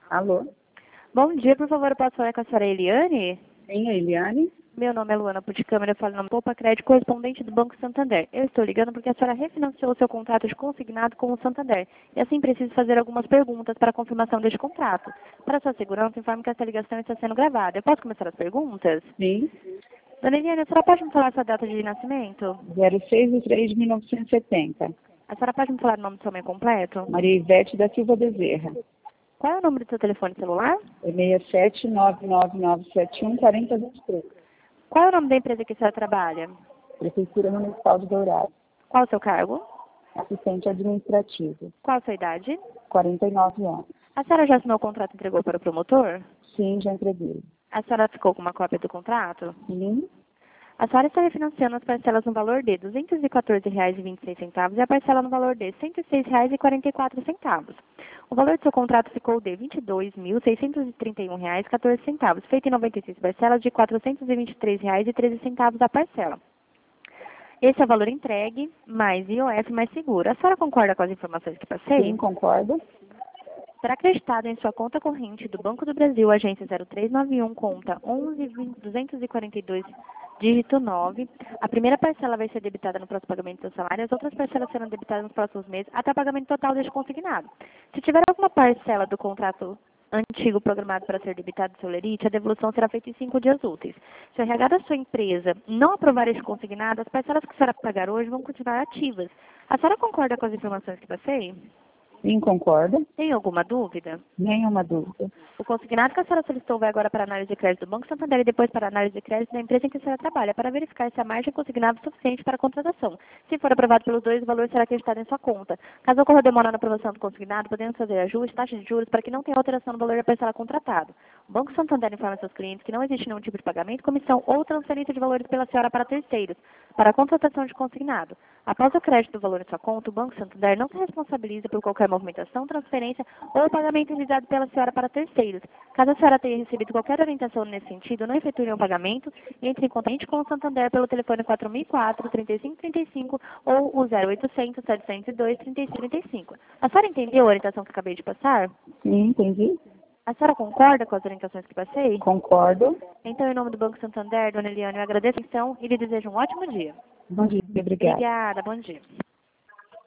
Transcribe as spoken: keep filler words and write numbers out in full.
Alô? Bom dia, por favor, eu posso falar com a senhora Eliane? Sim, a Eliane? Meu nome é Luana Puticâmara, eu falo no Poupa Crédito, correspondente do Banco Santander. Eu estou ligando porque a senhora refinanciou o seu contrato de consignado com o Santander. E assim preciso fazer algumas perguntas para a confirmação deste contrato. Para sua segurança, informe que essa ligação está sendo gravada. Eu posso começar as perguntas? Sim. Dona Eliane, a senhora pode me falar a sua data de nascimento? zero seis de três de mil novecentos e setenta. A senhora pode me falar o nome do seu nome completo? Maria Ivete da Silva Bezerra. Qual é o número do seu telefone celular? É seis sete nove nove nove sete um quatro zero dois três. Qual é o nome da empresa que a senhora trabalha? Prefeitura Municipal de Dourados. Qual o seu cargo? Assistente administrativo. Qual a sua idade? quarenta e nove anos. A senhora já assinou o contrato e entregou para o promotor? Sim, já entreguei. A senhora ficou com uma cópia do contrato? Sim. A senhora está refinanciando as parcelas no valor de duzentos e quatorze reais e vinte e seis centavos e a parcela no valor de cento e seis reais e quarenta e quatro centavos. O valor do seu contrato ficou de vinte e dois mil seiscentos e trinta e um reais e quatorze centavos, feito em noventa e seis parcelas de quatrocentos e vinte e três reais e treze centavos a parcela. Esse é o valor entregue, mais I O F mais seguro. A senhora concorda com as informações que passei? Sim, concordo. Será acreditado em sua conta corrente do Banco do Brasil, agência zero três nove um, conta onze duzentos e quarenta e dois, dígito nove. A primeira parcela vai ser debitada no próximo pagamento do seu salário, as outras parcelas serão debitadas nos próximos meses, até o pagamento total deste consignado. Se tiver alguma parcela do contrato antigo programado para ser debitado do seu lerite, a devolução será feita em cinco dias úteis. Se o R H da sua empresa não aprovar este consignado, as parcelas que a senhora pagar hoje vão continuar ativas. A senhora concorda com as informações que passei? Sim, concordo. Tem alguma dúvida? Nenhuma dúvida. O consignado que a senhora solicitou vai agora para a análise de crédito do Banco Santander e depois para a análise de crédito da empresa em que a senhora trabalha, para verificar se a margem consignada é suficiente para a contratação. Se for aprovado pelos dois, o valor será acreditado em sua conta. Caso ocorra demora na aprovação do consignado, podemos fazer ajustes, taxas de juros, para que não tenha alteração no valor da parcela contratada. O Banco Santander informa seus clientes que não existe nenhum tipo de pagamento, comissão ou transferência de valores pela senhora para terceiros, para a contratação de consignado. Após o crédito do valor em sua conta, o Banco Santander não se responsabiliza por qualquer movimentação, transferência ou pagamento realizado pela senhora para terceiros. Caso a senhora tenha recebido qualquer orientação nesse sentido, não efetue nenhum pagamento, entre em contato com o Santander pelo telefone quatro mil e quatro, trinta e cinco trinta e cinco ou o zero oitocentos, setecentos e dois, trinta e cinco trinta e cinco. A senhora entendeu a orientação que acabei de passar? Sim, entendi. A senhora concorda com as orientações que passei? Concordo. Então, em nome do Banco Santander, dona Eliane, eu agradeço a atenção e lhe desejo um ótimo dia. Bom dia, obrigada. Obrigada, bom dia.